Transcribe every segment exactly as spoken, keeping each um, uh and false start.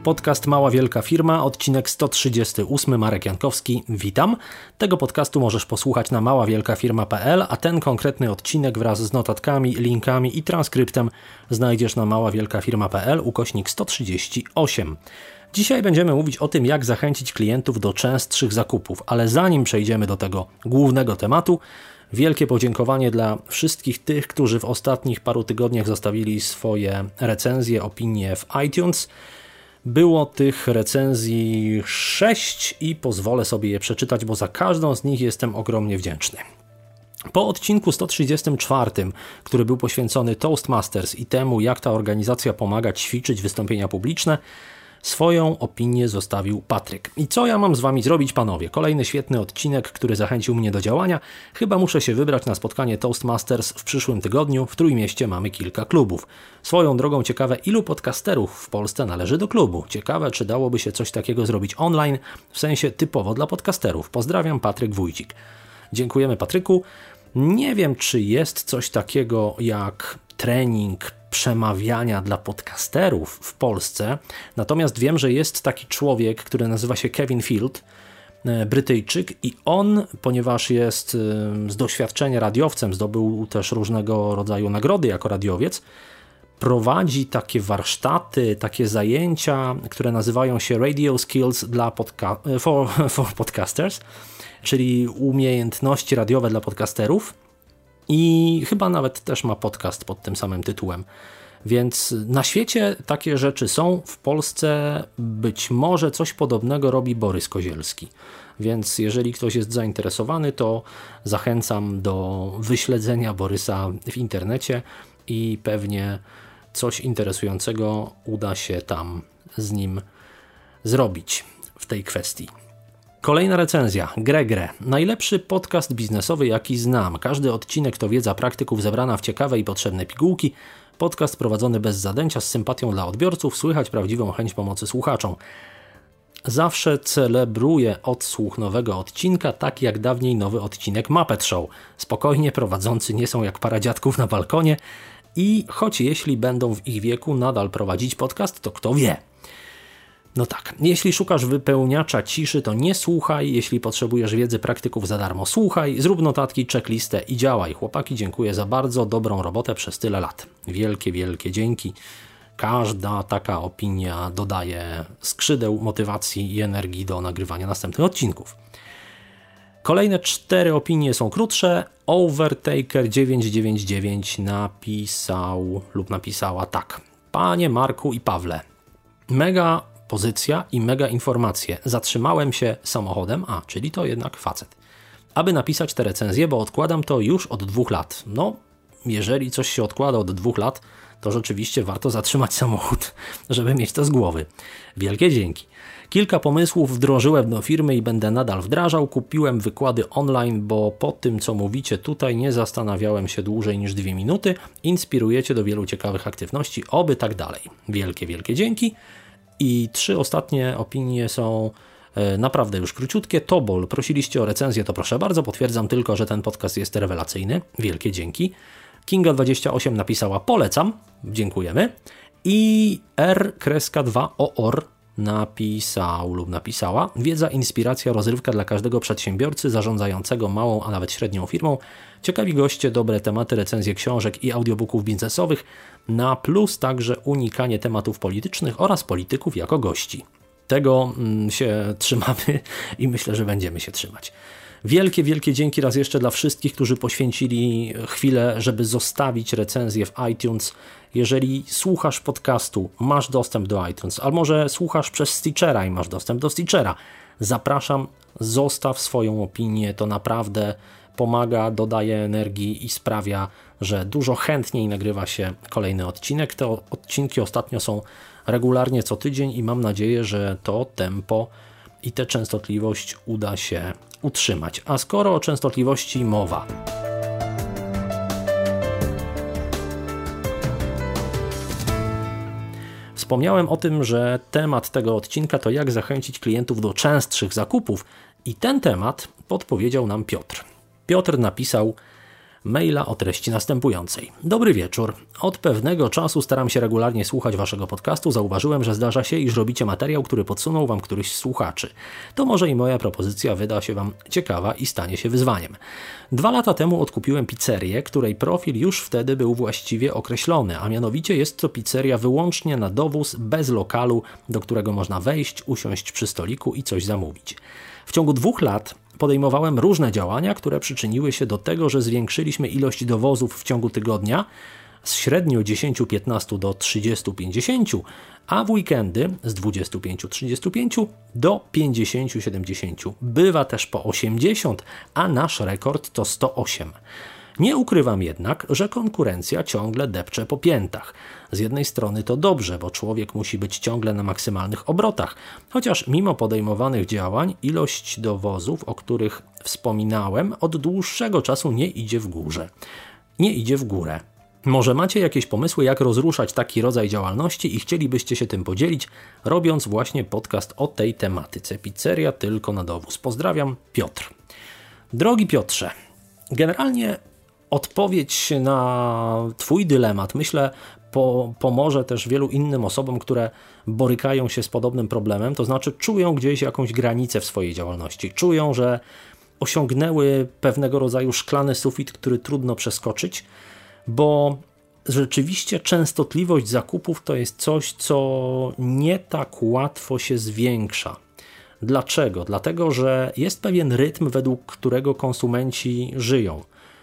podcast Mała Wielka Firma, odcinek sto trzydziesty ósmy, Marek Jankowski, witam. Tego podcastu możesz posłuchać na mała wielka firma kropka p l, a ten konkretny odcinek wraz z notatkami, linkami i transkryptem znajdziesz na mała wielka firma kropka p l ukośnik sto trzydzieści osiem. Dzisiaj będziemy mówić o tym, jak zachęcić klientów do częstszych zakupów, ale zanim przejdziemy do tego głównego tematu, wielkie podziękowanie dla wszystkich tych, którzy w ostatnich paru tygodniach zostawili swoje recenzje, opinie w iTunes. Było tych recenzji sześć i pozwolę sobie je przeczytać, bo za każdą z nich jestem ogromnie wdzięczny. Po odcinku sto trzydziestym czwartym, który był poświęcony Toastmasters i temu, jak ta organizacja pomaga ćwiczyć wystąpienia publiczne, swoją opinię zostawił Patryk. I co ja mam z wami zrobić, panowie? Kolejny świetny odcinek, który zachęcił mnie do działania. Chyba muszę się wybrać na spotkanie Toastmasters w przyszłym tygodniu. W Trójmieście mamy kilka klubów. Swoją drogą ciekawe, ilu podcasterów w Polsce należy do klubu. Ciekawe, czy dałoby się coś takiego zrobić online, w sensie typowo dla podcasterów. Pozdrawiam, Patryk Wójcik. Dziękujemy, Patryku. Nie wiem, czy jest coś takiego jak trening przemawiania dla podcasterów w Polsce, natomiast wiem, że jest taki człowiek, który nazywa się Kevin Field, Brytyjczyk, i on, ponieważ jest z doświadczenia radiowcem, zdobył też różnego rodzaju nagrody jako radiowiec, prowadzi takie warsztaty, takie zajęcia, które nazywają się Radio Skills dla podca- for, for Podcasters, czyli umiejętności radiowe dla podcasterów. I chyba nawet też ma podcast pod tym samym tytułem. Więc na świecie takie rzeczy są. W Polsce być może coś podobnego robi Borys Kozielski. Więc jeżeli ktoś jest zainteresowany, to zachęcam do wyśledzenia Borysa w internecie i pewnie coś interesującego uda się tam z nim zrobić w tej kwestii. Kolejna recenzja. Gregre. Najlepszy podcast biznesowy, jaki znam. Każdy odcinek to wiedza praktyków zebrana w ciekawe i potrzebne pigułki. Podcast prowadzony bez zadęcia, z sympatią dla odbiorców. Słychać prawdziwą chęć pomocy słuchaczom. Zawsze celebruję odsłuch nowego odcinka, tak jak dawniej nowy odcinek Muppet Show. Spokojnie, prowadzący nie są jak para dziadków na balkonie i choć jeśli będą w ich wieku nadal prowadzić podcast, to kto wie. No tak, jeśli szukasz wypełniacza ciszy, to nie słuchaj, jeśli potrzebujesz wiedzy praktyków za darmo, słuchaj, zrób notatki, checklistę i działaj. Chłopaki, dziękuję za bardzo dobrą robotę przez tyle lat. Wielkie, wielkie dzięki. Każda taka opinia dodaje skrzydeł, motywacji i energii do nagrywania następnych odcinków. Kolejne cztery opinie są krótsze. Overtaker dziewięć dziewięć dziewięć napisał lub napisała tak. Panie Marku i Pawle, mega pozycja i mega informacje. Zatrzymałem się samochodem, a, czyli to jednak facet, aby napisać te recenzje, bo odkładam to już od dwóch lat. No, jeżeli coś się odkłada od dwóch lat, to rzeczywiście warto zatrzymać samochód, żeby mieć to z głowy. Wielkie dzięki. Kilka pomysłów wdrożyłem do firmy i będę nadal wdrażał. Kupiłem wykłady online, bo po tym, co mówicie tutaj, nie zastanawiałem się dłużej niż dwie minuty. Inspirujecie do wielu ciekawych aktywności, oby tak dalej. Wielkie, wielkie dzięki. I trzy ostatnie opinie są naprawdę już króciutkie. Tobol, prosiliście o recenzję, to proszę bardzo. Potwierdzam tylko, że ten podcast jest rewelacyjny. Wielkie dzięki. Kinga dwadzieścia osiem napisała polecam. Dziękujemy. I R dwa O O R napisał lub napisała wiedza, inspiracja, rozrywka dla każdego przedsiębiorcy zarządzającego małą, a nawet średnią firmą. Ciekawi goście, dobre tematy, recenzje książek i audiobooków biznesowych, na plus także unikanie tematów politycznych oraz polityków jako gości. Tego się trzymamy i myślę, że będziemy się trzymać. Wielkie, wielkie dzięki raz jeszcze dla wszystkich, którzy poświęcili chwilę, żeby zostawić recenzję w iTunes. Jeżeli słuchasz podcastu, masz dostęp do iTunes, albo może słuchasz przez Stitchera i masz dostęp do Stitchera, zapraszam, zostaw swoją opinię, to naprawdę pomaga, dodaje energii i sprawia, że dużo chętniej nagrywa się kolejny odcinek. Te odcinki ostatnio są regularnie co tydzień i mam nadzieję, że to tempo i tę częstotliwość uda się utrzymać. A skoro o częstotliwości mowa, wspomniałem o tym, że temat tego odcinka to jak zachęcić klientów do częstszych zakupów i ten temat podpowiedział nam Piotr. Piotr napisał maila o treści następującej. Dobry wieczór. Od pewnego czasu staram się regularnie słuchać waszego podcastu. Zauważyłem, że zdarza się, iż robicie materiał, który podsunął wam któryś z słuchaczy. To może i moja propozycja wyda się wam ciekawa i stanie się wyzwaniem. Dwa lata temu odkupiłem pizzerię, której profil już wtedy był właściwie określony, a mianowicie jest to pizzeria wyłącznie na dowóz, bez lokalu, do którego można wejść, usiąść przy stoliku i coś zamówić. W ciągu dwóch lat podejmowałem różne działania, które przyczyniły się do tego, że zwiększyliśmy ilość dowozów w ciągu tygodnia z średnio dziesięć do piętnastu do trzydziestu do pięćdziesięciu, a w weekendy z dwudziestu pięciu do trzydziestu pięciu do pięćdziesięciu do siedemdziesięciu. Bywa też po osiemdziesiąt, a nasz rekord to sto osiem. Nie ukrywam jednak, że konkurencja ciągle depcze po piętach. Z jednej strony to dobrze, bo człowiek musi być ciągle na maksymalnych obrotach, chociaż mimo podejmowanych działań ilość dowozów, o których wspominałem, od dłuższego czasu nie idzie w górę. Nie idzie w górę. Może macie jakieś pomysły, jak rozruszać taki rodzaj działalności i chcielibyście się tym podzielić, robiąc właśnie podcast o tej tematyce. Pizzeria tylko na dowóz. Pozdrawiam, Piotr. Drogi Piotrze, generalnie odpowiedź na twój dylemat, myślę, po, pomoże też wielu innym osobom, które borykają się z podobnym problemem, to znaczy czują gdzieś jakąś granicę w swojej działalności, czują, że osiągnęły pewnego rodzaju szklany sufit, który trudno przeskoczyć, bo rzeczywiście częstotliwość zakupów to jest coś, co nie tak łatwo się zwiększa. Dlaczego? Dlatego, że jest pewien rytm, według którego konsumenci żyją.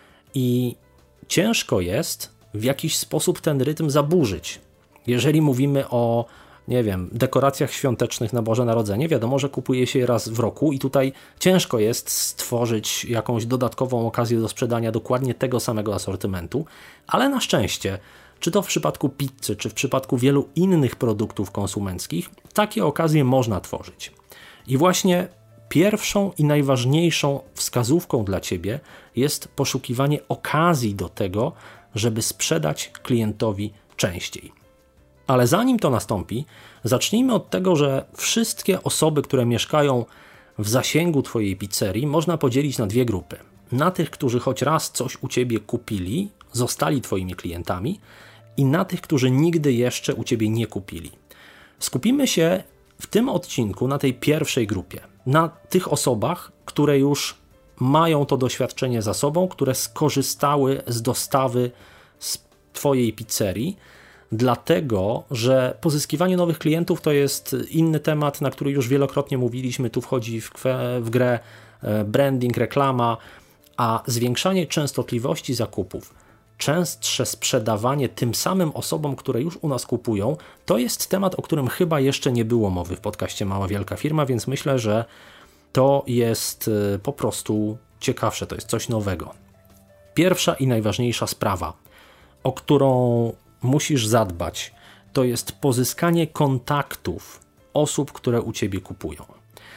I ciężko jest w jakiś sposób ten rytm zaburzyć. Jeżeli mówimy o, nie wiem, dekoracjach świątecznych na Boże Narodzenie, wiadomo, że kupuje się je raz w roku i tutaj ciężko jest stworzyć jakąś dodatkową okazję do sprzedania dokładnie tego samego asortymentu, ale na szczęście, czy to w przypadku pizzy, czy w przypadku wielu innych produktów konsumenckich, takie okazje można tworzyć. I właśnie pierwszą i najważniejszą wskazówką dla Ciebie jest poszukiwanie okazji do tego, żeby sprzedać klientowi częściej. Ale zanim to nastąpi, zacznijmy od tego, że wszystkie osoby, które mieszkają w zasięgu Twojej pizzerii, można podzielić na dwie grupy. Na tych, którzy choć raz coś u Ciebie kupili, zostali Twoimi klientami, i na tych, którzy nigdy jeszcze u Ciebie nie kupili. Skupimy się w tym odcinku na tej pierwszej grupie, na tych osobach, które już mają to doświadczenie za sobą, które skorzystały z dostawy z Twojej pizzerii, dlatego, że pozyskiwanie nowych klientów to jest inny temat, na który już wielokrotnie mówiliśmy, tu wchodzi w, w grę branding, reklama, a zwiększanie częstotliwości zakupów, częstsze sprzedawanie tym samym osobom, które już u nas kupują, to jest temat, o którym chyba jeszcze nie było mowy w podcaście Mała Wielka Firma, więc myślę, że to jest po prostu ciekawsze, to jest coś nowego. Pierwsza i najważniejsza sprawa, o którą musisz zadbać, to jest pozyskanie kontaktów osób, które u Ciebie kupują.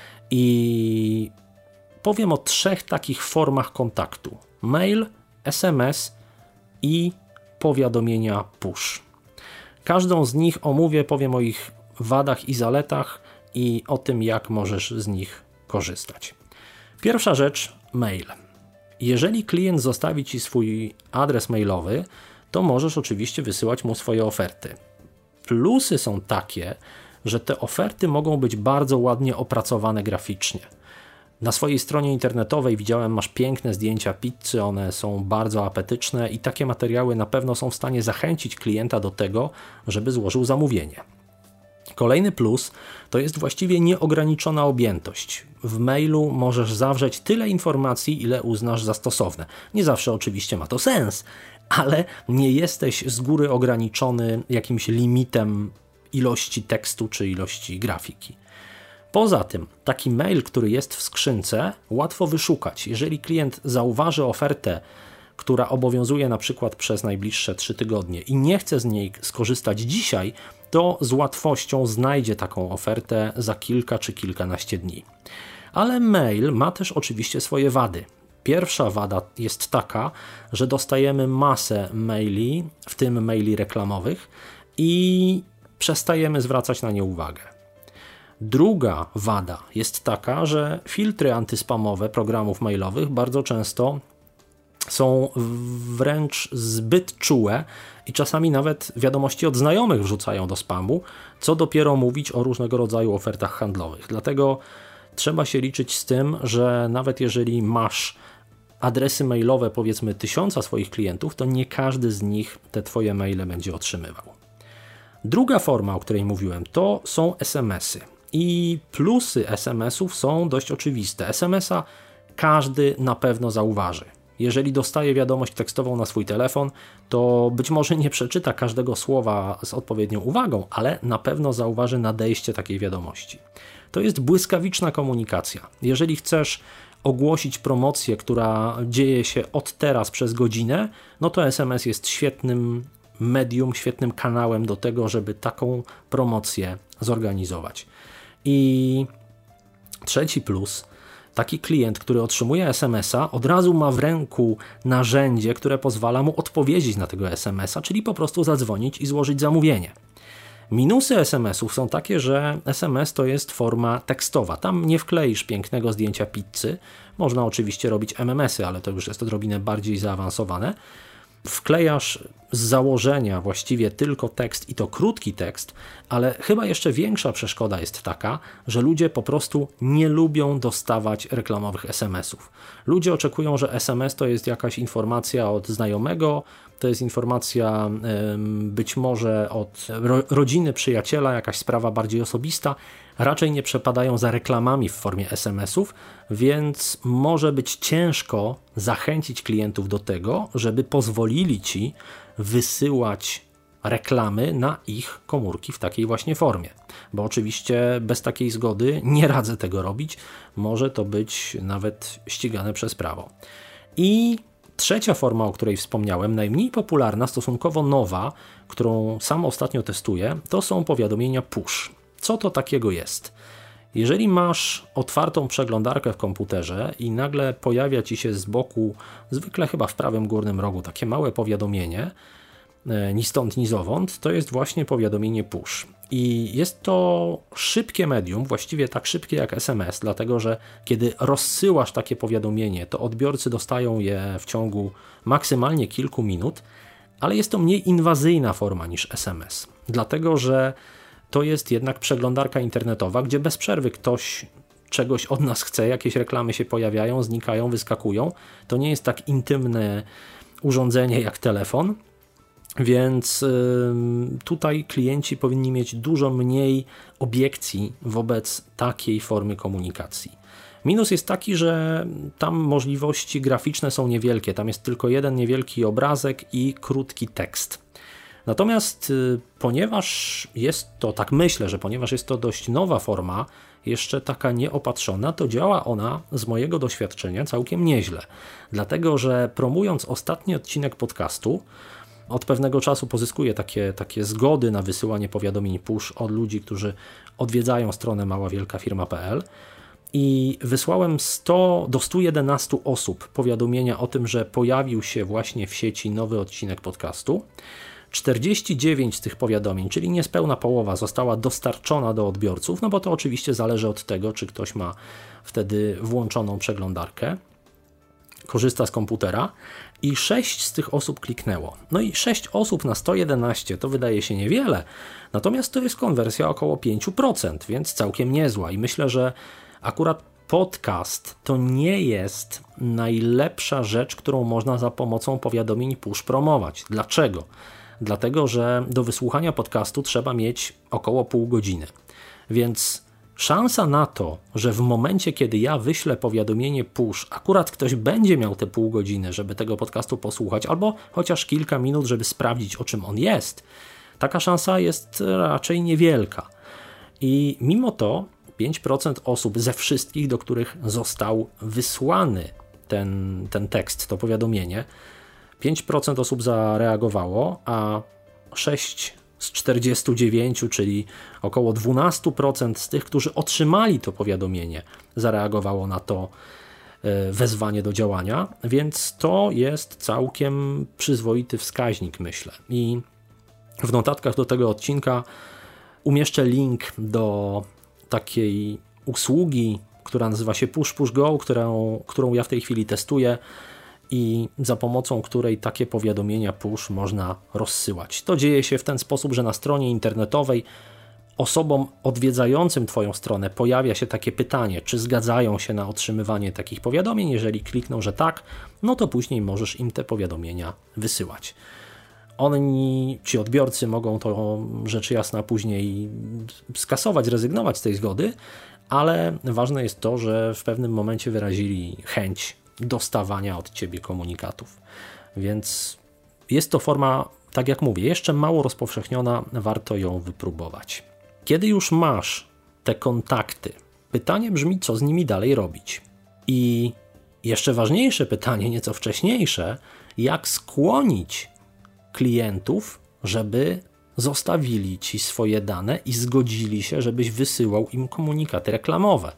I powiem o trzech takich formach kontaktu. Mail, es em es i powiadomienia push. Każdą z nich omówię, powiem o ich wadach i zaletach i o tym, jak możesz z nich korzystać. Pierwsza rzecz, mail. Jeżeli klient zostawi Ci swój adres mailowy, to możesz oczywiście wysyłać mu swoje oferty. Plusy są takie, że te oferty mogą być bardzo ładnie opracowane graficznie. Na swojej stronie internetowej widziałem, masz piękne zdjęcia pizzy, one są bardzo apetyczne i takie materiały na pewno są w stanie zachęcić klienta do tego, żeby złożył zamówienie. Kolejny plus to jest właściwie nieograniczona objętość. W mailu możesz zawrzeć tyle informacji, ile uznasz za stosowne. Nie zawsze oczywiście ma to sens, ale nie jesteś z góry ograniczony jakimś limitem ilości tekstu czy ilości grafiki. Poza tym, taki mail, który jest w skrzynce, łatwo wyszukać. Jeżeli klient zauważy ofertę, która obowiązuje na przykład przez najbliższe trzy tygodnie i nie chce z niej skorzystać dzisiaj, to z łatwością znajdzie taką ofertę za kilka czy kilkanaście dni. Ale mail ma też oczywiście swoje wady. Pierwsza wada jest taka, że dostajemy masę maili, w tym maili reklamowych, i przestajemy zwracać na nie uwagę. Druga wada jest taka, że filtry antyspamowe programów mailowych bardzo często są wręcz zbyt czułe i czasami nawet wiadomości od znajomych wrzucają do spamu, co dopiero mówić o różnego rodzaju ofertach handlowych. Dlatego trzeba się liczyć z tym, że nawet jeżeli masz adresy mailowe powiedzmy tysiąca swoich klientów, to nie każdy z nich te twoje maile będzie otrzymywał. Druga forma, o której mówiłem, to są es em esy. I plusy es em esów są dość oczywiste. es em esa każdy na pewno zauważy. Jeżeli dostaje wiadomość tekstową na swój telefon, to być może nie przeczyta każdego słowa z odpowiednią uwagą, ale na pewno zauważy nadejście takiej wiadomości. To jest błyskawiczna komunikacja. Jeżeli chcesz ogłosić promocję, która dzieje się od teraz przez godzinę, no to es em es jest świetnym medium, świetnym kanałem do tego, żeby taką promocję zorganizować. I trzeci plus, taki klient, który otrzymuje es em esa, od razu ma w ręku narzędzie, które pozwala mu odpowiedzieć na tego es em esa, czyli po prostu zadzwonić i złożyć zamówienie. Minusy es em esów są takie, że es em es to jest forma tekstowa. Tam nie wkleisz pięknego zdjęcia pizzy. Można oczywiście robić em em esy, ale to już jest odrobinę bardziej zaawansowane. Wklejasz z założenia właściwie tylko tekst i to krótki tekst, ale chyba jeszcze większa przeszkoda jest taka, że ludzie po prostu nie lubią dostawać reklamowych es em esów. Ludzie oczekują, że es em es to jest jakaś informacja od znajomego, to jest informacja być może od rodziny, przyjaciela, jakaś sprawa bardziej osobista. Raczej nie przepadają za reklamami w formie es em esów, więc może być ciężko zachęcić klientów do tego, żeby pozwolili ci wysyłać reklamy na ich komórki w takiej właśnie formie. Bo oczywiście bez takiej zgody nie radzę tego robić. Może to być nawet ścigane przez prawo. I trzecia forma, o której wspomniałem, najmniej popularna, stosunkowo nowa, którą sam ostatnio testuję, to są powiadomienia push. Co to takiego jest? Jeżeli masz otwartą przeglądarkę w komputerze i nagle pojawia ci się z boku, zwykle chyba w prawym górnym rogu, takie małe powiadomienie, ni stąd, ni zowąd, to jest właśnie powiadomienie push. I jest to szybkie medium, właściwie tak szybkie jak es em es, dlatego że kiedy rozsyłasz takie powiadomienie, to odbiorcy dostają je w ciągu maksymalnie kilku minut, ale jest to mniej inwazyjna forma niż es em es, dlatego że to jest jednak przeglądarka internetowa, gdzie bez przerwy ktoś czegoś od nas chce, jakieś reklamy się pojawiają, znikają, wyskakują. To nie jest tak intymne urządzenie jak telefon, więc tutaj klienci powinni mieć dużo mniej obiekcji wobec takiej formy komunikacji. Minus jest taki, że tam możliwości graficzne są niewielkie, tam jest tylko jeden niewielki obrazek i krótki tekst. Natomiast ponieważ jest to, tak myślę, że ponieważ jest to dość nowa forma, jeszcze taka nieopatrzona, to działa ona z mojego doświadczenia całkiem nieźle. Dlatego, że promując ostatni odcinek podcastu, od pewnego czasu pozyskuję takie, takie zgody na wysyłanie powiadomień push od ludzi, którzy odwiedzają stronę mała wielka firma kropka pe el i wysłałem sto do stu jedenastu osób powiadomienia o tym, że pojawił się właśnie w sieci nowy odcinek podcastu. czterdzieści dziewięć z tych powiadomień, czyli niespełna połowa, została dostarczona do odbiorców, no bo to oczywiście zależy od tego, czy ktoś ma wtedy włączoną przeglądarkę, korzysta z komputera i sześć z tych osób kliknęło. No i sześć osób na sto jedenaście to wydaje się niewiele, natomiast to jest konwersja około pięć procent, więc całkiem niezła i myślę, że akurat podcast to nie jest najlepsza rzecz, którą można za pomocą powiadomień push promować. Dlaczego? Dlatego, że do wysłuchania podcastu trzeba mieć około pół godziny. Więc szansa na to, że w momencie, kiedy ja wyślę powiadomienie push, akurat ktoś będzie miał te pół godziny, żeby tego podcastu posłuchać, albo chociaż kilka minut, żeby sprawdzić, o czym on jest, taka szansa jest raczej niewielka. I mimo to pięć procent osób ze wszystkich, do których został wysłany ten, ten tekst, to powiadomienie, pięć procent osób zareagowało, a sześć z czterdziestu dziewięciu, czyli około dwanaście procent z tych, którzy otrzymali to powiadomienie, zareagowało na to wezwanie do działania, więc to jest całkiem przyzwoity wskaźnik, myślę. I w notatkach do tego odcinka umieszczę link do takiej usługi, która nazywa się Push Push Go, którą, którą ja w tej chwili testuję i za pomocą której takie powiadomienia push można rozsyłać. To dzieje się w ten sposób, że na stronie internetowej osobom odwiedzającym Twoją stronę pojawia się takie pytanie, czy zgadzają się na otrzymywanie takich powiadomień. Jeżeli klikną, że tak, no to później możesz im te powiadomienia wysyłać. Oni, ci odbiorcy, mogą to rzecz jasna później skasować, zrezygnować z tej zgody, ale ważne jest to, że w pewnym momencie wyrazili chęć dostawania od Ciebie komunikatów. Więc jest to forma, tak jak mówię, jeszcze mało rozpowszechniona, warto ją wypróbować. Kiedy już masz te kontakty, pytanie brzmi, co z nimi dalej robić. I jeszcze ważniejsze pytanie, nieco wcześniejsze, jak skłonić klientów, żeby zostawili Ci swoje dane i zgodzili się, żebyś wysyłał im komunikaty reklamowe,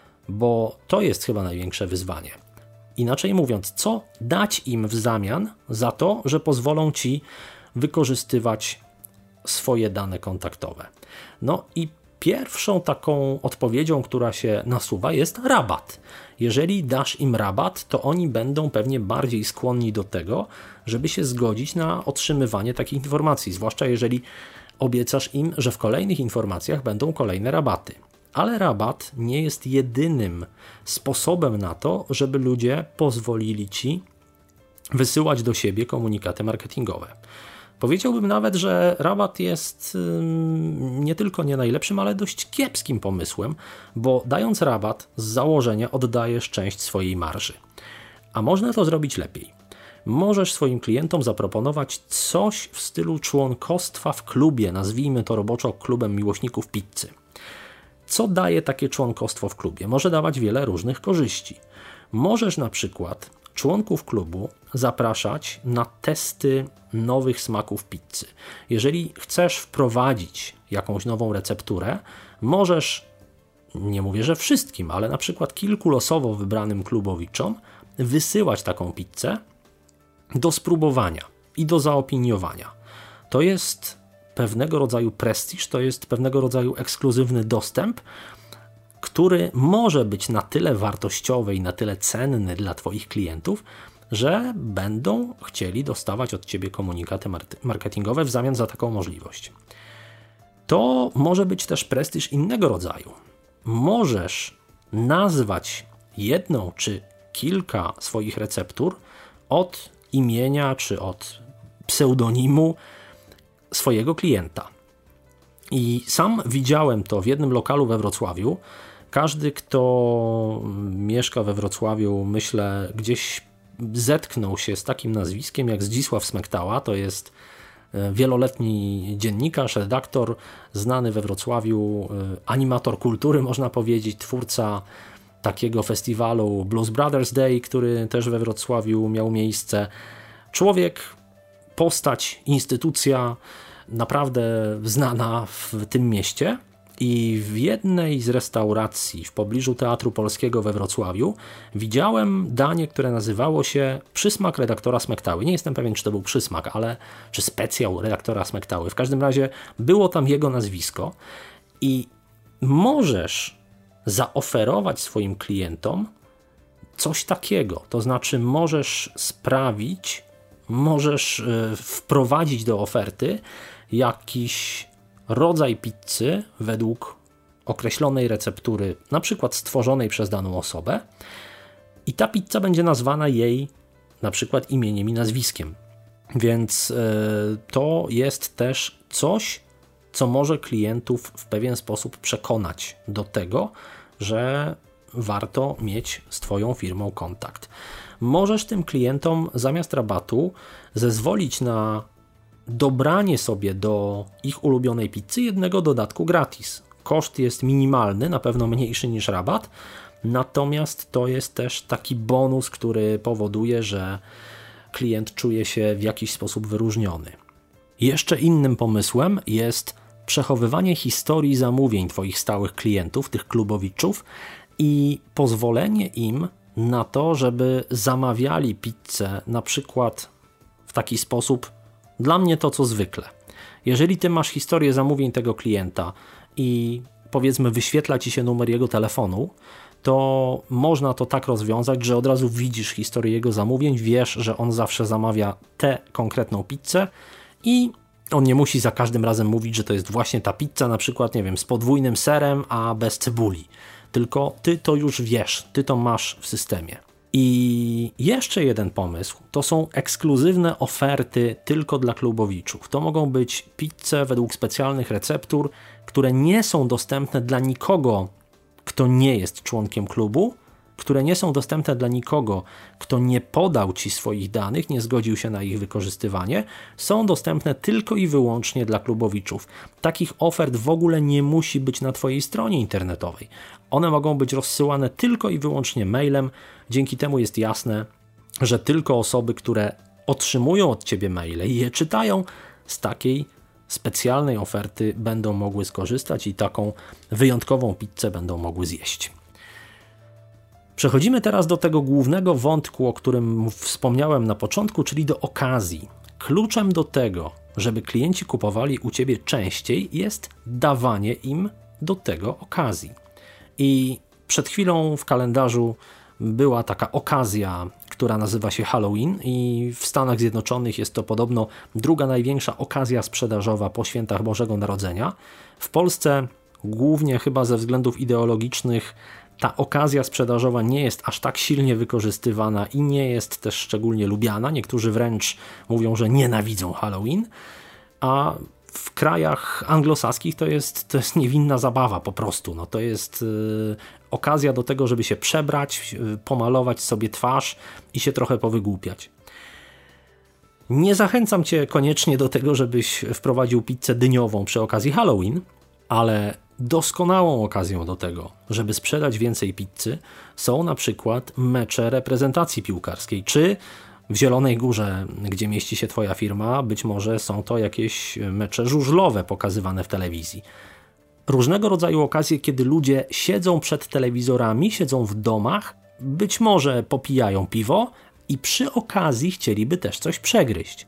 bo to jest chyba największe wyzwanie. Inaczej mówiąc, co dać im w zamian za to, że pozwolą Ci wykorzystywać swoje dane kontaktowe. No i pierwszą taką odpowiedzią, która się nasuwa, jest rabat. Jeżeli dasz im rabat, to oni będą pewnie bardziej skłonni do tego, żeby się zgodzić na otrzymywanie takich informacji, zwłaszcza jeżeli obiecasz im, że w kolejnych informacjach będą kolejne rabaty. Ale rabat nie jest jedynym sposobem na to, żeby ludzie pozwolili Ci wysyłać do siebie komunikaty marketingowe. Powiedziałbym nawet, że rabat jest nie tylko nie najlepszym, ale dość kiepskim pomysłem, bo dając rabat z założenia oddajesz część swojej marży. A można to zrobić lepiej. Możesz swoim klientom zaproponować coś w stylu członkostwa w klubie, nazwijmy to roboczo klubem miłośników pizzy. Co daje takie członkostwo w klubie? Może dawać wiele różnych korzyści. Możesz na przykład członków klubu zapraszać na testy nowych smaków pizzy. Jeżeli chcesz wprowadzić jakąś nową recepturę, możesz, nie mówię, że wszystkim, ale na przykład kilku losowo wybranym klubowiczom wysyłać taką pizzę do spróbowania i do zaopiniowania. To jest pewnego rodzaju prestiż, to jest pewnego rodzaju ekskluzywny dostęp, który może być na tyle wartościowy i na tyle cenny dla Twoich klientów, że będą chcieli dostawać od Ciebie komunikaty marketingowe w zamian za taką możliwość. To może być też prestiż innego rodzaju. Możesz nazwać jedną czy kilka swoich receptur od imienia czy od pseudonimu swojego klienta. I sam widziałem to w jednym lokalu we Wrocławiu. Każdy, kto mieszka we Wrocławiu, myślę, gdzieś zetknął się z takim nazwiskiem jak Zdzisław Smektała. To jest wieloletni dziennikarz, redaktor, znany we Wrocławiu, animator kultury, można powiedzieć, twórca takiego festiwalu Blues Brothers Day, który też we Wrocławiu miał miejsce. Człowiek, postać, instytucja naprawdę znana w tym mieście. I w jednej z restauracji w pobliżu Teatru Polskiego we Wrocławiu widziałem danie, które nazywało się Przysmak redaktora Smektały. Nie jestem pewien, czy to był przysmak, ale czy specjał redaktora Smektały. W każdym razie było tam jego nazwisko i możesz zaoferować swoim klientom coś takiego. To znaczy możesz sprawić, możesz wprowadzić do oferty jakiś rodzaj pizzy według określonej receptury, na przykład stworzonej przez daną osobę, i ta pizza będzie nazwana jej na przykład imieniem i nazwiskiem. Więc yy, to jest też coś, co może klientów w pewien sposób przekonać do tego, że warto mieć z Twoją firmą kontakt. Możesz tym klientom zamiast rabatu zezwolić na dobranie sobie do ich ulubionej pizzy jednego dodatku gratis. Koszt jest minimalny, na pewno mniejszy niż rabat, natomiast to jest też taki bonus, który powoduje, że klient czuje się w jakiś sposób wyróżniony. Jeszcze innym pomysłem jest przechowywanie historii zamówień Twoich stałych klientów, tych klubowiczów, i pozwolenie im na to, żeby zamawiali pizzę na przykład w taki sposób: dla mnie to co zwykle. Jeżeli Ty masz historię zamówień tego klienta i powiedzmy wyświetla ci się numer jego telefonu, to można to tak rozwiązać, że od razu widzisz historię jego zamówień, wiesz, że on zawsze zamawia tę konkretną pizzę i on nie musi za każdym razem mówić, że to jest właśnie ta pizza, na przykład, nie wiem, z podwójnym serem, a bez cebuli. Tylko ty to już wiesz, ty to masz w systemie. I jeszcze jeden pomysł, to są ekskluzywne oferty tylko dla klubowiczów. To mogą być pizze według specjalnych receptur, które nie są dostępne dla nikogo, kto nie jest członkiem klubu, które nie są dostępne dla nikogo, kto nie podał ci swoich danych, nie zgodził się na ich wykorzystywanie, są dostępne tylko i wyłącznie dla klubowiczów. Takich ofert w ogóle nie musi być na twojej stronie internetowej. One mogą być rozsyłane tylko i wyłącznie mailem. Dzięki temu jest jasne, że tylko osoby, które otrzymują od ciebie maile i je czytają, z takiej specjalnej oferty będą mogły skorzystać i taką wyjątkową pizzę będą mogły zjeść. Przechodzimy teraz do tego głównego wątku, o którym wspomniałem na początku, czyli do okazji. Kluczem do tego, żeby klienci kupowali u ciebie częściej, jest dawanie im do tego okazji. I przed chwilą w kalendarzu była taka okazja, która nazywa się Halloween i w Stanach Zjednoczonych jest to podobno druga największa okazja sprzedażowa po świętach Bożego Narodzenia. W Polsce głównie chyba ze względów ideologicznych ta okazja sprzedażowa nie jest aż tak silnie wykorzystywana i nie jest też szczególnie lubiana. Niektórzy wręcz mówią, że nienawidzą Halloween, a w krajach anglosaskich to jest, to jest niewinna zabawa po prostu. No to jest yy, okazja do tego, żeby się przebrać, yy, pomalować sobie twarz i się trochę powygłupiać. Nie zachęcam cię koniecznie do tego, żebyś wprowadził pizzę dyniową przy okazji Halloween, ale doskonałą okazją do tego, żeby sprzedać więcej pizzy, są na przykład mecze reprezentacji piłkarskiej, czy w Zielonej Górze, gdzie mieści się twoja firma, być może są to jakieś mecze żużlowe pokazywane w telewizji. Różnego rodzaju okazje, kiedy ludzie siedzą przed telewizorami, siedzą w domach, być może popijają piwo i przy okazji chcieliby też coś przegryźć.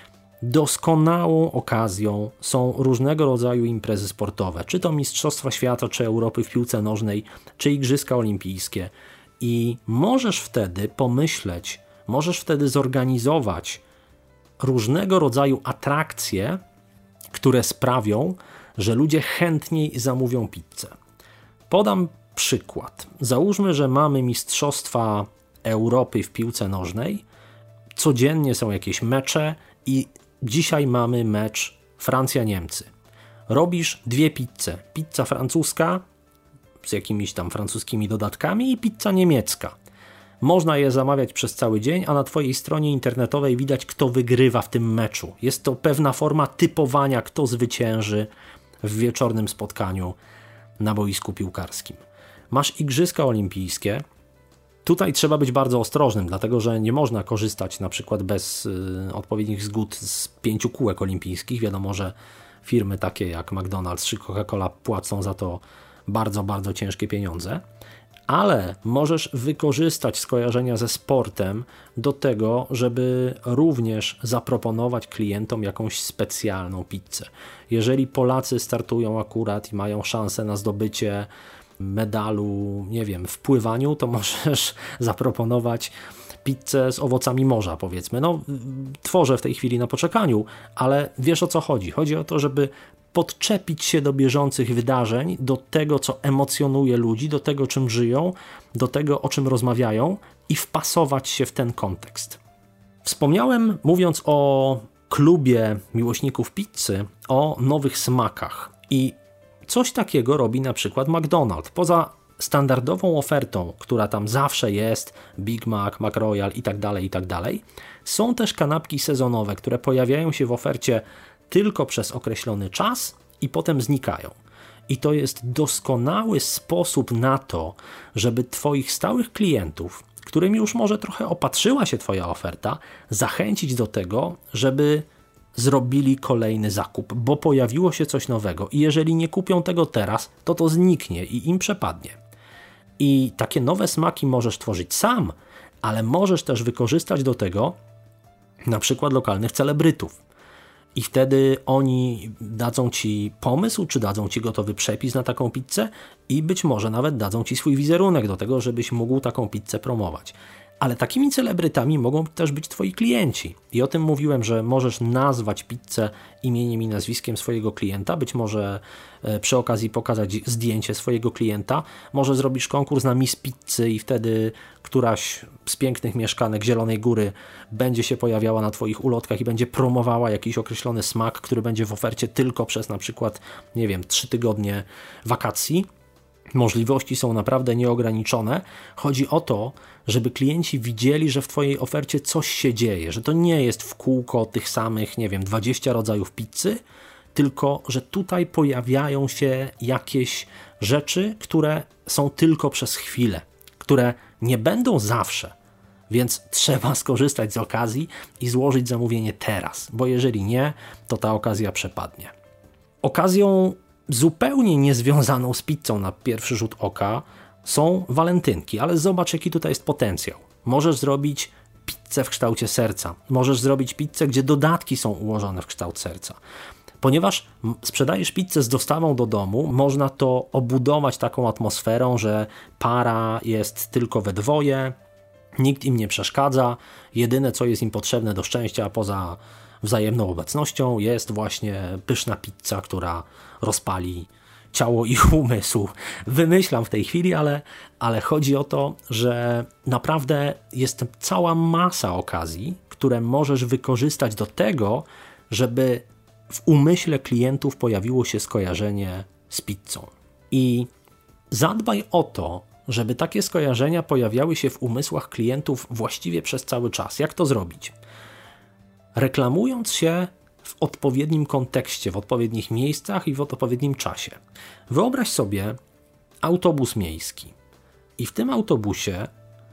Doskonałą okazją są różnego rodzaju imprezy sportowe, czy to Mistrzostwa Świata, czy Europy w piłce nożnej, czy Igrzyska Olimpijskie. I możesz wtedy pomyśleć, możesz wtedy zorganizować różnego rodzaju atrakcje, które sprawią, że ludzie chętniej zamówią pizzę. Podam przykład. Załóżmy, że mamy Mistrzostwa Europy w piłce nożnej, codziennie są jakieś mecze i dzisiaj mamy mecz Francja-Niemcy. Robisz dwie pizze. Pizza francuska z jakimiś tam francuskimi dodatkami i pizza niemiecka. Można je zamawiać przez cały dzień, a na twojej stronie internetowej widać, kto wygrywa w tym meczu. Jest to pewna forma typowania, kto zwycięży w wieczornym spotkaniu na boisku piłkarskim. Masz Igrzyska Olimpijskie. Tutaj trzeba być bardzo ostrożnym, dlatego że nie można korzystać na przykład bez y, odpowiednich zgód z pięciu kółek olimpijskich. Wiadomo, że firmy takie jak McDonald's czy Coca-Cola płacą za to bardzo, bardzo ciężkie pieniądze. Ale możesz wykorzystać skojarzenia ze sportem do tego, żeby również zaproponować klientom jakąś specjalną pizzę. Jeżeli Polacy startują akurat i mają szansę na zdobycie medalu, nie wiem, w pływaniu, to możesz zaproponować pizzę z owocami morza, powiedzmy. No, tworzę w tej chwili na poczekaniu, ale wiesz, o co chodzi. Chodzi o to, żeby podczepić się do bieżących wydarzeń, do tego, co emocjonuje ludzi, do tego, czym żyją, do tego, o czym rozmawiają i wpasować się w ten kontekst. Wspomniałem, mówiąc o klubie miłośników pizzy, o nowych smakach i coś takiego robi na przykład McDonald's. Poza standardową ofertą, która tam zawsze jest, Big Mac, McRoyal i tak dalej, i tak dalej, są też kanapki sezonowe, które pojawiają się w ofercie tylko przez określony czas i potem znikają. I to jest doskonały sposób na to, żeby twoich stałych klientów, którym już może trochę opatrzyła się twoja oferta, zachęcić do tego, żeby zrobili kolejny zakup, bo pojawiło się coś nowego i jeżeli nie kupią tego teraz, to to zniknie i im przepadnie. I takie nowe smaki możesz tworzyć sam, ale możesz też wykorzystać do tego na przykład lokalnych celebrytów. I wtedy oni dadzą ci pomysł, czy dadzą ci gotowy przepis na taką pizzę i być może nawet dadzą ci swój wizerunek do tego, żebyś mógł taką pizzę promować. Ale takimi celebrytami mogą też być twoi klienci. I o tym mówiłem, że możesz nazwać pizzę imieniem i nazwiskiem swojego klienta, być może przy okazji pokazać zdjęcie swojego klienta, może zrobisz konkurs na Miss Pizzy i wtedy któraś z pięknych mieszkanek Zielonej Góry będzie się pojawiała na twoich ulotkach i będzie promowała jakiś określony smak, który będzie w ofercie tylko przez na przykład, nie wiem, trzy tygodnie wakacji. Możliwości są naprawdę nieograniczone. Chodzi o to, żeby klienci widzieli, że w twojej ofercie coś się dzieje, że to nie jest w kółko tych samych, nie wiem, dwadzieścia rodzajów pizzy, tylko że tutaj pojawiają się jakieś rzeczy, które są tylko przez chwilę, które nie będą zawsze, więc trzeba skorzystać z okazji i złożyć zamówienie teraz, bo jeżeli nie, to ta okazja przepadnie. Okazją zupełnie niezwiązaną z pizzą na pierwszy rzut oka są walentynki, ale zobacz, jaki tutaj jest potencjał. Możesz zrobić pizzę w kształcie serca, możesz zrobić pizzę, gdzie dodatki są ułożone w kształt serca. Ponieważ sprzedajesz pizzę z dostawą do domu, można to obudować taką atmosferą, że para jest tylko we dwoje, nikt im nie przeszkadza, jedyne co jest im potrzebne do szczęścia poza wzajemną obecnością jest właśnie pyszna pizza, która rozpali ciało i umysł. Wymyślam w tej chwili, ale, ale chodzi o to, że naprawdę jest cała masa okazji, które możesz wykorzystać do tego, żeby w umyśle klientów pojawiło się skojarzenie z pizzą. I zadbaj o to, żeby takie skojarzenia pojawiały się w umysłach klientów właściwie przez cały czas. Jak to zrobić? Reklamując się w odpowiednim kontekście, w odpowiednich miejscach i w odpowiednim czasie. Wyobraź sobie autobus miejski i w tym autobusie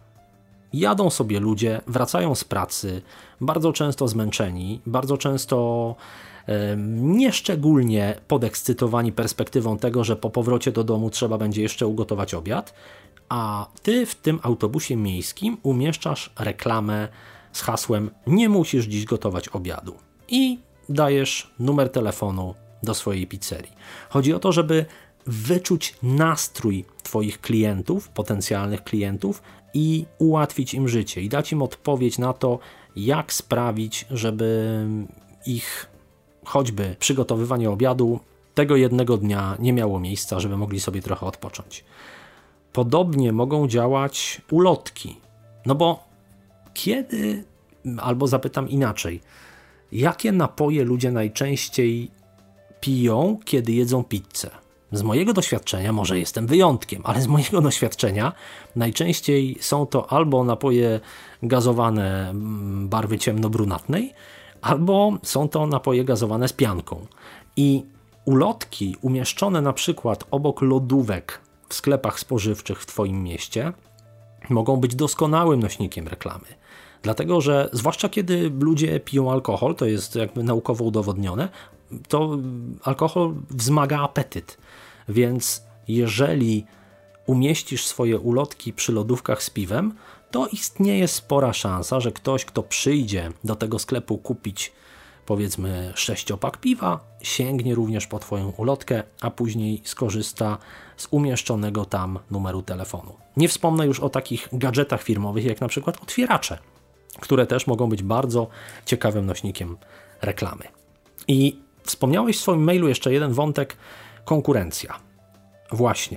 jadą sobie ludzie, wracają z pracy, bardzo często zmęczeni, bardzo często e, nieszczególnie podekscytowani perspektywą tego, że po powrocie do domu trzeba będzie jeszcze ugotować obiad, a ty w tym autobusie miejskim umieszczasz reklamę z hasłem nie musisz dziś gotować obiadu i dajesz numer telefonu do swojej pizzerii. Chodzi o to, żeby wyczuć nastrój twoich klientów, potencjalnych klientów i ułatwić im życie i dać im odpowiedź na to, jak sprawić, żeby ich choćby przygotowywanie obiadu tego jednego dnia nie miało miejsca, żeby mogli sobie trochę odpocząć. Podobnie mogą działać ulotki, no bo kiedy, albo zapytam inaczej, jakie napoje ludzie najczęściej piją, kiedy jedzą pizzę? Z mojego doświadczenia, może jestem wyjątkiem, ale z mojego doświadczenia najczęściej są to albo napoje gazowane barwy ciemnobrunatnej, albo są to napoje gazowane z pianką. I ulotki umieszczone na przykład obok lodówek w sklepach spożywczych w twoim mieście mogą być doskonałym nośnikiem reklamy. Dlatego, że zwłaszcza kiedy ludzie piją alkohol, to jest jakby naukowo udowodnione, to alkohol wzmaga apetyt. Więc jeżeli umieścisz swoje ulotki przy lodówkach z piwem, to istnieje spora szansa, że ktoś, kto przyjdzie do tego sklepu kupić powiedzmy sześciopak piwa, sięgnie również po twoją ulotkę, a później skorzysta z umieszczonego tam numeru telefonu. Nie wspomnę już o takich gadżetach firmowych, jak na przykład otwieracze, które też mogą być bardzo ciekawym nośnikiem reklamy. I wspomniałeś w swoim mailu jeszcze jeden wątek, konkurencja. Właśnie.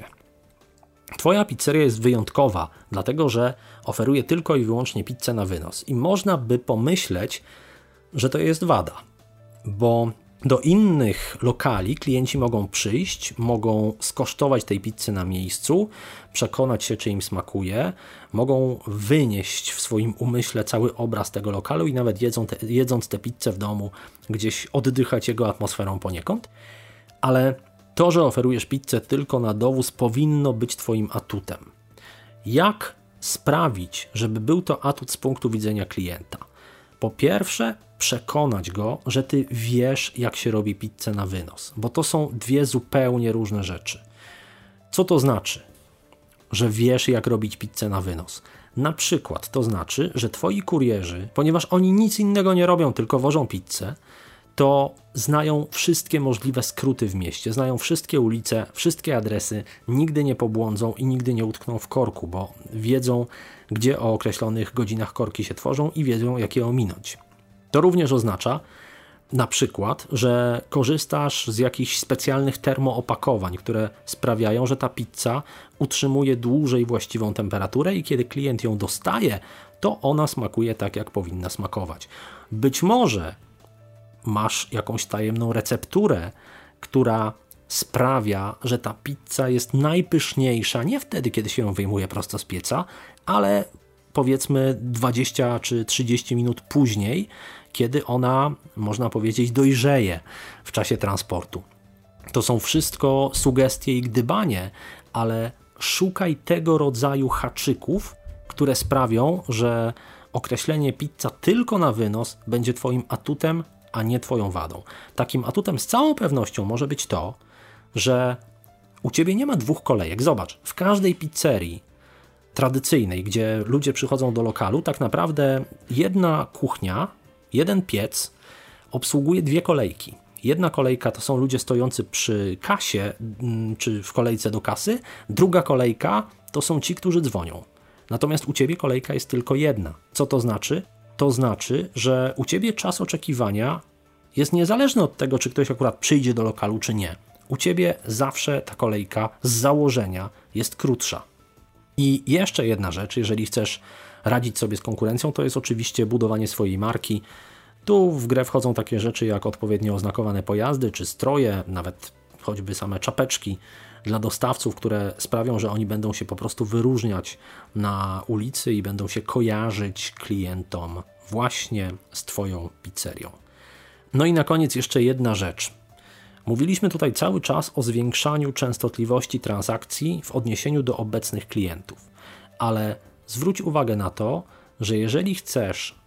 Twoja pizzeria jest wyjątkowa, dlatego że oferuje tylko i wyłącznie pizzę na wynos. I można by pomyśleć, że to jest wada, bo do innych lokali klienci mogą przyjść, mogą skosztować tej pizzy na miejscu, przekonać się, czy im smakuje, mogą wynieść w swoim umyśle cały obraz tego lokalu i nawet jedzą te, jedząc tę pizzę w domu, gdzieś oddychać jego atmosferą poniekąd, ale to, że oferujesz pizzę tylko na dowóz, powinno być twoim atutem. Jak sprawić, żeby był to atut z punktu widzenia klienta? Po pierwsze, przekonać go, że ty wiesz, jak się robi pizzę na wynos, bo to są dwie zupełnie różne rzeczy. Co to znaczy, że wiesz, jak robić pizzę na wynos? Na przykład to znaczy, że twoi kurierzy, ponieważ oni nic innego nie robią, tylko wożą pizzę, to znają wszystkie możliwe skróty w mieście, znają wszystkie ulice, wszystkie adresy, nigdy nie pobłądzą i nigdy nie utkną w korku, bo wiedzą, gdzie o określonych godzinach korki się tworzą i wiedzą, jak je ominąć. To również oznacza na przykład, że korzystasz z jakichś specjalnych termoopakowań, które sprawiają, że ta pizza utrzymuje dłużej właściwą temperaturę i kiedy klient ją dostaje, to ona smakuje tak, jak powinna smakować. Być może masz jakąś tajemną recepturę, która sprawia, że ta pizza jest najpyszniejsza nie wtedy, kiedy się ją wyjmuje prosto z pieca, ale powiedzmy dwadzieścia czy trzydzieści minut później, kiedy ona, można powiedzieć, dojrzeje w czasie transportu. To są wszystko sugestie i gdybanie, ale szukaj tego rodzaju haczyków, które sprawią, że określenie pizza tylko na wynos będzie twoim atutem, a nie twoją wadą. Takim atutem z całą pewnością może być to, że u ciebie nie ma dwóch kolejek. Zobacz, w każdej pizzerii tradycyjnej, gdzie ludzie przychodzą do lokalu, tak naprawdę jedna kuchnia, jeden piec obsługuje dwie kolejki. Jedna kolejka to są ludzie stojący przy kasie, czy w kolejce do kasy, druga kolejka to są ci, którzy dzwonią. Natomiast u ciebie kolejka jest tylko jedna. Co to znaczy? To znaczy, że u ciebie czas oczekiwania jest niezależny od tego, czy ktoś akurat przyjdzie do lokalu, czy nie. U ciebie zawsze ta kolejka z założenia jest krótsza. I jeszcze jedna rzecz, jeżeli chcesz radzić sobie z konkurencją, to jest oczywiście budowanie swojej marki. Tu w grę wchodzą takie rzeczy jak odpowiednio oznakowane pojazdy, czy stroje, nawet choćby same czapeczki dla dostawców, które sprawią, że oni będą się po prostu wyróżniać na ulicy i będą się kojarzyć klientom właśnie z twoją pizzerią. No i na koniec jeszcze jedna rzecz. Mówiliśmy tutaj cały czas o zwiększaniu częstotliwości transakcji w odniesieniu do obecnych klientów, ale zwróć uwagę na to, że jeżeli chcesz,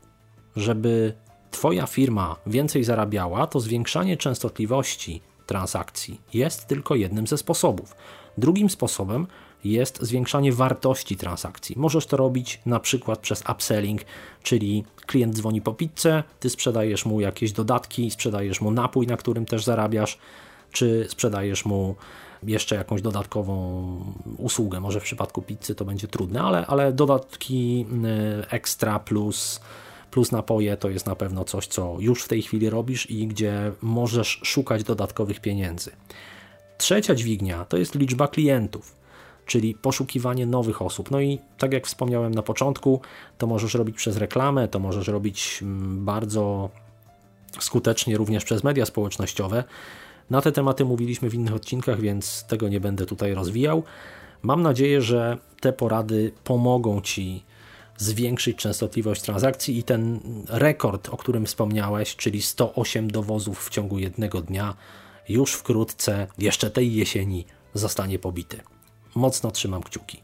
żeby twoja firma więcej zarabiała, to zwiększanie częstotliwości transakcji jest tylko jednym ze sposobów. Drugim sposobem jest zwiększanie wartości transakcji. Możesz to robić na przykład przez upselling, czyli klient dzwoni po pizzę, ty sprzedajesz mu jakieś dodatki, sprzedajesz mu napój, na którym też zarabiasz, czy sprzedajesz mu jeszcze jakąś dodatkową usługę. Może w przypadku pizzy to będzie trudne, ale, ale dodatki ekstra plus plus napoje to jest na pewno coś, co już w tej chwili robisz i gdzie możesz szukać dodatkowych pieniędzy. Trzecia dźwignia to jest liczba klientów, czyli poszukiwanie nowych osób. No i tak jak wspomniałem na początku, to możesz robić przez reklamę, to możesz robić bardzo skutecznie również przez media społecznościowe. Na te tematy mówiliśmy w innych odcinkach, więc tego nie będę tutaj rozwijał. Mam nadzieję, że te porady pomogą Ci zwiększyć częstotliwość transakcji i ten rekord, o którym wspomniałeś, czyli sto osiem dowozów w ciągu jednego dnia, już wkrótce, jeszcze tej jesieni, zostanie pobity. Mocno trzymam kciuki.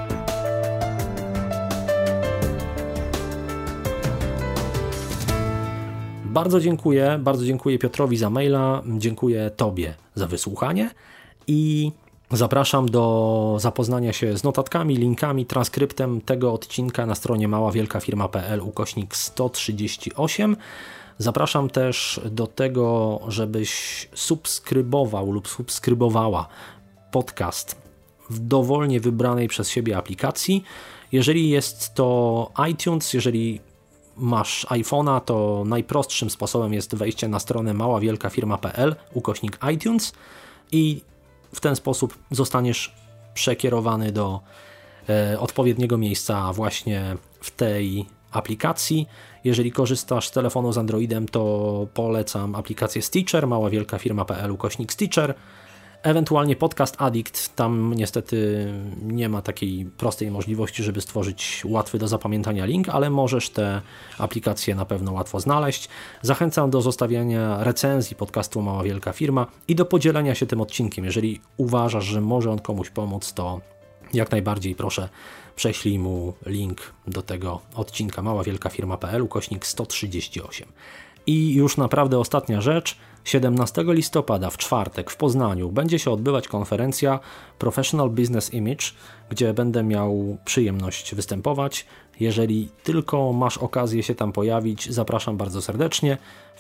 Bardzo dziękuję, bardzo dziękuję Piotrowi za maila, dziękuję Tobie za wysłuchanie i zapraszam do zapoznania się z notatkami, linkami, transkryptem tego odcinka na stronie maławielkafirma.pl ukośnik sto trzydzieści osiem. Zapraszam też do tego, żebyś subskrybował lub subskrybowała podcast w dowolnie wybranej przez siebie aplikacji. Jeżeli jest to iTunes, jeżeli masz iPhone'a, to najprostszym sposobem jest wejście na stronę maławielkafirma.pl ukośnik iTunes i w ten sposób zostaniesz przekierowany do e, odpowiedniego miejsca właśnie w tej aplikacji. Jeżeli korzystasz z telefonu z Androidem, to polecam aplikację Stitcher, maławielkafirma.pl ukośnik Stitcher. Ewentualnie Podcast Addict, tam niestety nie ma takiej prostej możliwości, żeby stworzyć łatwy do zapamiętania link, ale możesz te aplikacje na pewno łatwo znaleźć. Zachęcam do zostawiania recenzji podcastu Mała Wielka Firma i do podzielenia się tym odcinkiem. Jeżeli uważasz, że może on komuś pomóc, to jak najbardziej proszę prześlij mu link do tego odcinka maławielkafirma.pl ukośnik sto trzydzieści osiem. I już naprawdę ostatnia rzecz. siedemnastego listopada w czwartek w Poznaniu będzie się odbywać konferencja Professional Business Image, gdzie będę miał przyjemność występować. Jeżeli tylko masz okazję się tam pojawić, zapraszam bardzo serdecznie. W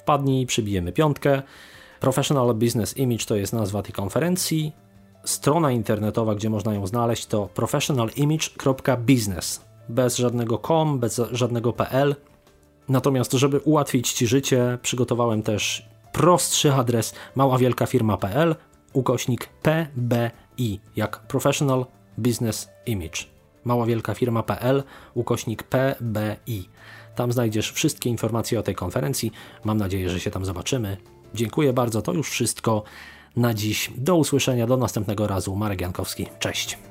wpadnij, przybijemy piątkę. Professional Business Image to jest nazwa tej konferencji. Strona internetowa, gdzie można ją znaleźć, to professional image kropka business. Bez żadnego com, bez żadnego pl. Natomiast, żeby ułatwić Ci życie, przygotowałem też prostszy adres maławielkafirma.pl ukośnik pbi, jak Professional Business Image. maławielkafirma.pl ukośnik pbi. Tam znajdziesz wszystkie informacje o tej konferencji. Mam nadzieję, że się tam zobaczymy. Dziękuję bardzo, to już wszystko na dziś. Do usłyszenia, do następnego razu. Marek Jankowski, cześć.